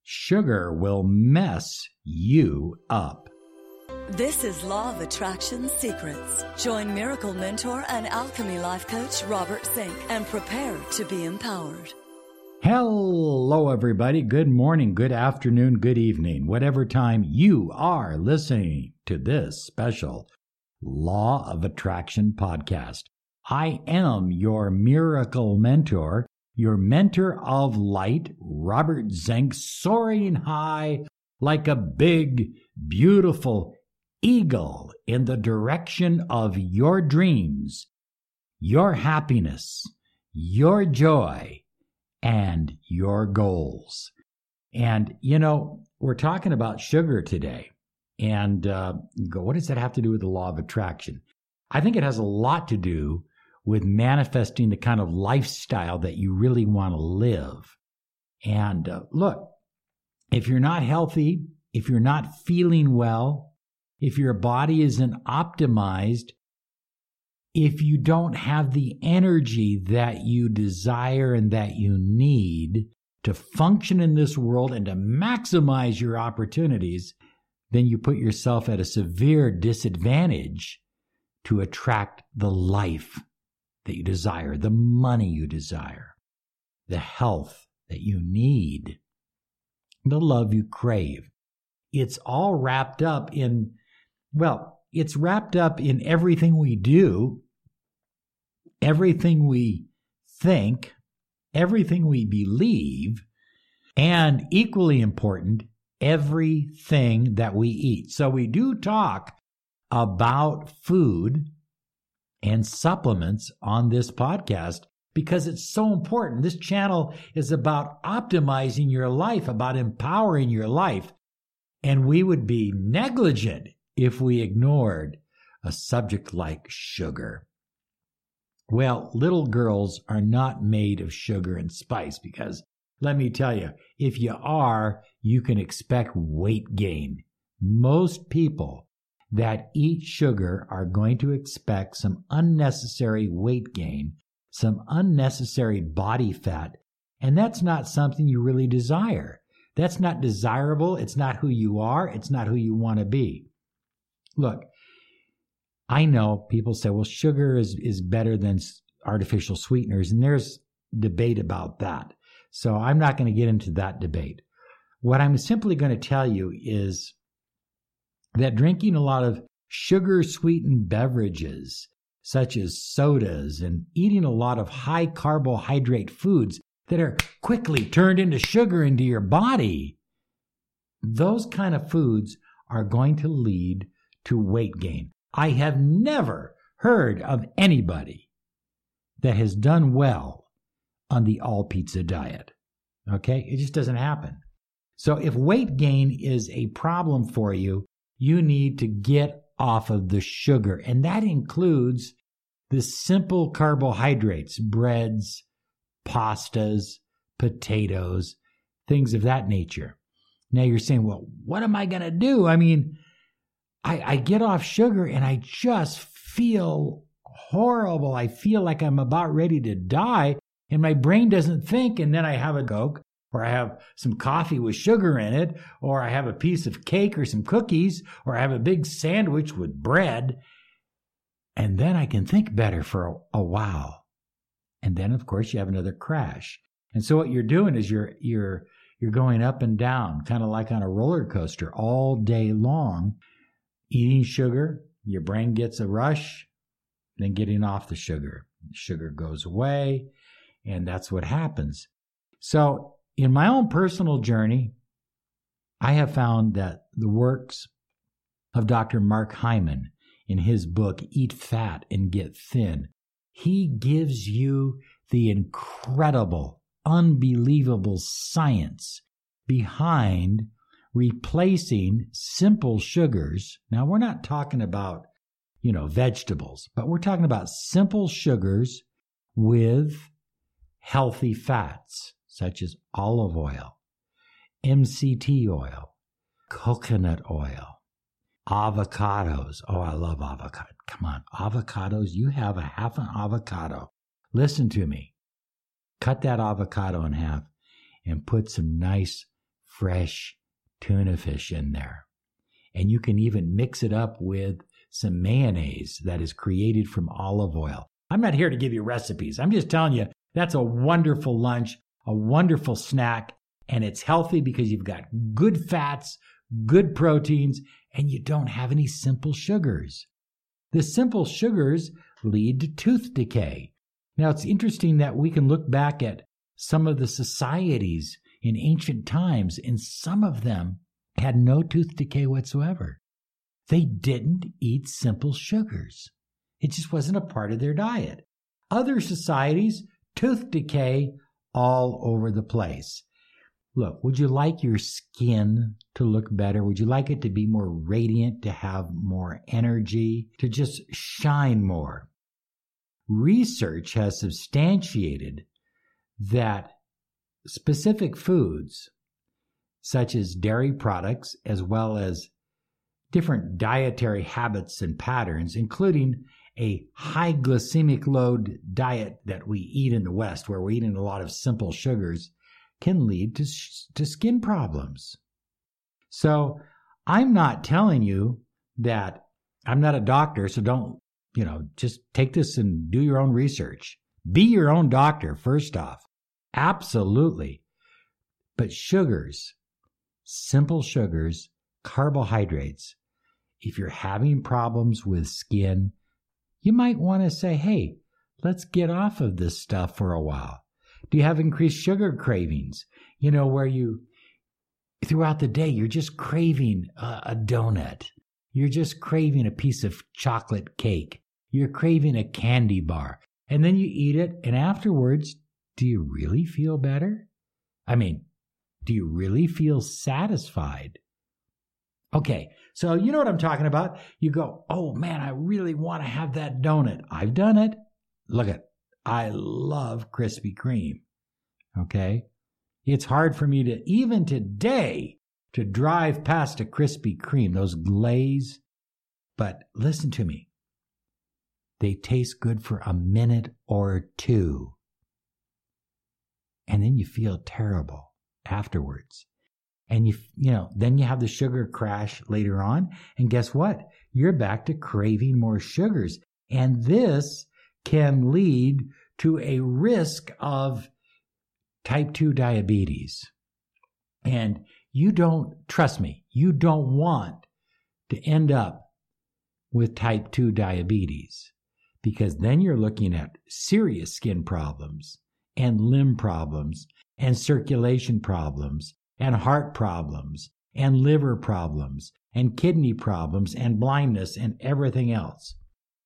Sugar will mess you up. This is Law of Attraction Secrets. Join Miracle Mentor and Alchemy Life Coach Robert Zink and prepare to be empowered. Hello, everybody. Good morning, good afternoon, good evening, whatever time you are listening to this special Law of Attraction podcast. I am your Miracle Mentor, your mentor of light, Robert Zink, soaring high like a big, beautiful eagle in the direction of your dreams, your happiness, your joy, and your goals. And, we're talking about sugar today. And what does that have to do with the law of attraction? I think it has a lot to do with manifesting the kind of lifestyle that you really want to live. And look, if you're not healthy, if you're not feeling well, if your body isn't optimized, if you don't have the energy that you desire and that you need to function in this world and to maximize your opportunities, then you put yourself at a severe disadvantage to attract the life that you desire, the money you desire, the health that you need, the love you crave. It's all wrapped up in, it's wrapped up in everything we do, everything we think, everything we believe, and equally important, everything that we eat. So we do talk about food and supplements on this podcast because it's so important. This channel is about optimizing your life, about empowering your life. And we would be negligent if we ignored a subject like sugar. Well, little girls are not made of sugar and spice because, let me tell you, if you are, you can expect weight gain. Most people that eat sugar are going to expect some unnecessary weight gain, some unnecessary body fat, and that's not something you really desire. That's not desirable. It's not who you are. It's not who you want to be. Look, I know people say, well, sugar is better than artificial sweeteners, and there's debate about that. So I'm not going to get into that debate. What I'm simply going to tell you is that drinking a lot of sugar-sweetened beverages, such as sodas, and eating a lot of high-carbohydrate foods that are quickly turned into sugar into your body, those kind of foods are going to lead to weight gain. I have never heard of anybody that has done well on the all-pizza diet. Okay? It just doesn't happen. So if weight gain is a problem for you, you need to get off of the sugar. And that includes the simple carbohydrates, breads, pastas, potatoes, things of that nature. Now you're saying, well, what am I going to do? I mean, I get off sugar and I just feel horrible. I feel like I'm about ready to die and my brain doesn't think. And then I have a Coke, or I have some coffee with sugar in it, or I have a piece of cake or some cookies, or I have a big sandwich with bread. And then I can think better for a while. And then, of course, you have another crash. And so what you're doing is you're going up and down, kind of like on a roller coaster all day long, eating sugar. Your brain gets a rush, then getting off the sugar. Sugar goes away, and that's what happens. So in my own personal journey, I have found that the works of Dr. Mark Hyman in his book, Eat Fat and Get Thin, he gives you the incredible, unbelievable science behind replacing simple sugars. Now, we're not talking about, vegetables, but we're talking about simple sugars with healthy fats, such as olive oil, MCT oil, coconut oil, avocados. Oh, I love avocado. Come on, avocados. You have a half an avocado. Listen to me. Cut that avocado in half and put some nice fresh tuna fish in there. And you can even mix it up with some mayonnaise that is created from olive oil. I'm not here to give you recipes. I'm just telling you that's a wonderful lunch, a wonderful snack, and it's healthy because you've got good fats, good proteins, and you don't have any simple sugars. The simple sugars lead to tooth decay. Now, it's interesting that we can look back at some of the societies in ancient times, and some of them had no tooth decay whatsoever. They didn't eat simple sugars. It just wasn't a part of their diet. Other societies, tooth decay all over the place. Look, would you like your skin to look better? Would you like it to be more radiant, to have more energy, to just shine more? Research has substantiated that specific foods, such as dairy products, as well as different dietary habits and patterns, including a high glycemic load diet that we eat in the West, where we're eating a lot of simple sugars, can lead to skin problems. So I'm not telling you that I'm not a doctor, so don't, just take this and do your own research. Be your own doctor, first off. Absolutely. But sugars, simple sugars, carbohydrates, if you're having problems with skin, you might want to say, hey, let's get off of this stuff for a while. Do you have increased sugar cravings? Where throughout the day, you're just craving a donut. You're just craving a piece of chocolate cake. You're craving a candy bar. And then you eat it, and afterwards, do you really feel better? Do you really feel satisfied? Okay, so you know what I'm talking about. You go, oh man, I really want to have that donut. I've done it. Look at, I love Krispy Kreme. Okay? It's hard for me to, even today, to drive past a Krispy Kreme, those glaze. But listen to me. They taste good for a minute or two. And then you feel terrible afterwards. And then you have the sugar crash later on. And guess what? You're back to craving more sugars. And this can lead to a risk of type 2 diabetes. And trust me, you don't want to end up with type 2 diabetes, because then you're looking at serious skin problems and limb problems and circulation problems and heart problems and liver problems and kidney problems and blindness and everything else.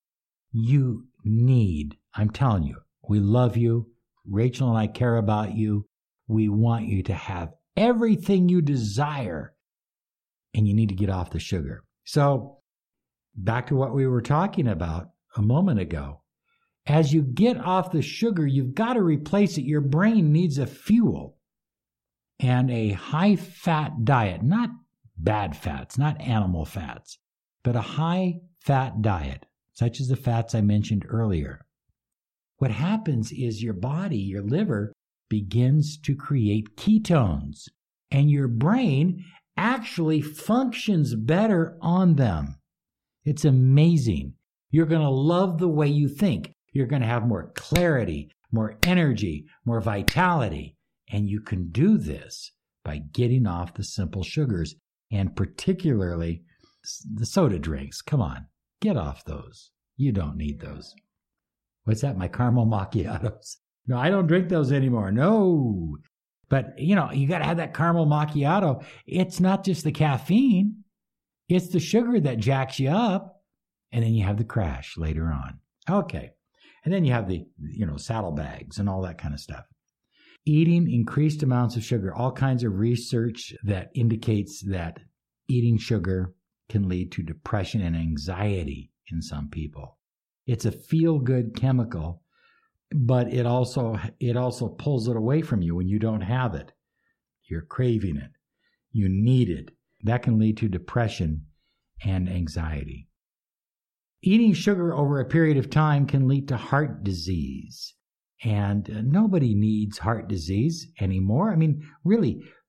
I'm telling you, we love you. Rachel and I care about you. We want you to have everything you desire, and you need to get off the sugar. So back to what we were talking about a moment ago. As you get off the sugar, you've got to replace it. Your brain needs a fuel. And a high-fat diet, not bad fats, not animal fats, but a high-fat diet, such as the fats I mentioned earlier. What happens is your body, your liver, begins to create ketones, and your brain actually functions better on them. It's amazing. You're going to love the way you think. You're going to have more clarity, more energy, more vitality. And you can do this by getting off the simple sugars, and particularly the soda drinks. Come on, get off those. You don't need those. What's that? My caramel macchiatos. No, I don't drink those anymore. No. But, you got to have that caramel macchiato. It's not just the caffeine. It's the sugar that jacks you up. And then you have the crash later on. Okay. And then you have the, saddlebags and all that kind of stuff. Eating increased amounts of sugar. All kinds of research that indicates that eating sugar can lead to depression and anxiety in some people. It's a feel-good chemical, but it also pulls it away from you when you don't have it. You're craving it. You need it. That can lead to depression and anxiety. Eating sugar over a period of time can lead to heart disease. And nobody needs heart disease anymore. Really,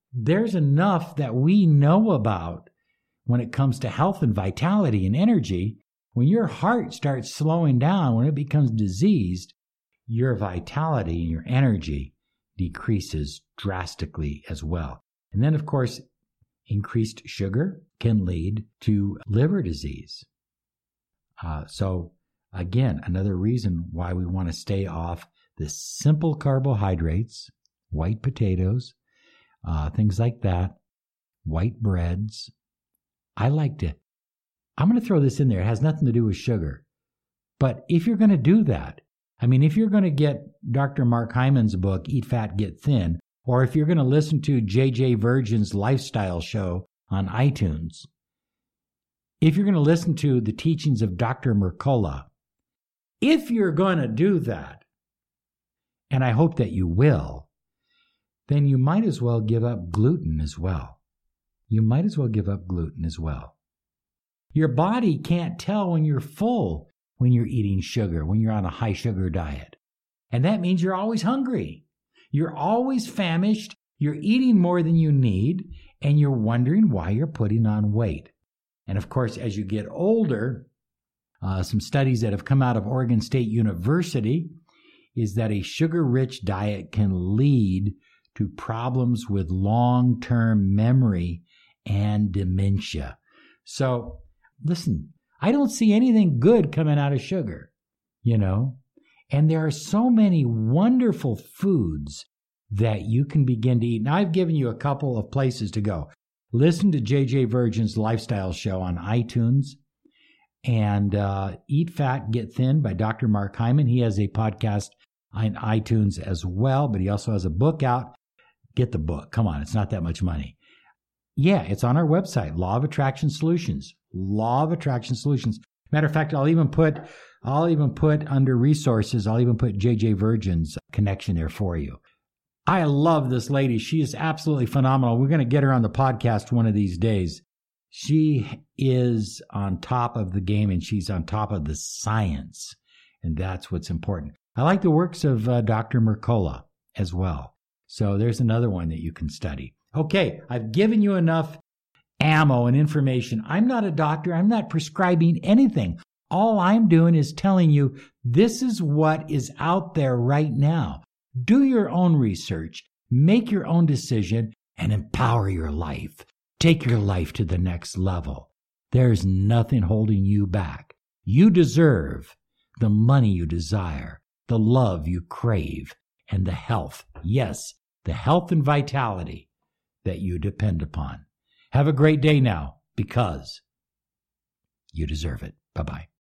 there's enough that we know about when it comes to health and vitality and energy. When your heart starts slowing down, when it becomes diseased, your vitality and your energy decreases drastically as well. And then, of course, increased sugar can lead to liver disease. So, again, another reason why we want to stay off the simple carbohydrates, white potatoes, things like that, white breads. I'm going to throw this in there. It has nothing to do with sugar. But if you're going to do that, if you're going to get Dr. Mark Hyman's book, Eat Fat, Get Thin, or if you're going to listen to J.J. Virgin's lifestyle show on iTunes, if you're going to listen to the teachings of Dr. Mercola, if you're going to do that, and I hope that you will, then you might as well give up gluten as well. You might as well give up gluten as well. Your body can't tell when you're full when you're eating sugar, when you're on a high sugar diet. And that means you're always hungry. You're always famished. You're eating more than you need, and you're wondering why you're putting on weight. And of course, as you get older, some studies that have come out of Oregon State University is that a sugar-rich diet can lead to problems with long-term memory and dementia. So, listen, I don't see anything good coming out of sugar, And there are so many wonderful foods that you can begin to eat. Now, I've given you a couple of places to go. Listen to J.J. Virgin's lifestyle show on iTunes, and Eat Fat, Get Thin by Dr. Mark Hyman. He has a podcast on iTunes as well, but he also has a book out. Get the book. Come on, it's not that much money. Yeah, it's on our website, Law of Attraction Solutions. Law of Attraction Solutions. Matter of fact, I'll even put under resources, I'll even put J.J. Virgin's connection there for you. I love this lady. She is absolutely phenomenal. We're going to get her on the podcast one of these days. She is on top of the game, and she's on top of the science, and that's what's important. I like the works of Dr. Mercola as well. So there's another one that you can study. Okay, I've given you enough ammo and information. I'm not a doctor. I'm not prescribing anything. All I'm doing is telling you this is what is out there right now. Do your own research, make your own decision, and empower your life. Take your life to the next level. There's nothing holding you back. You deserve the money you desire, the love you crave, and the health. Yes, the health and vitality that you depend upon. Have a great day now, because you deserve it. Bye-bye.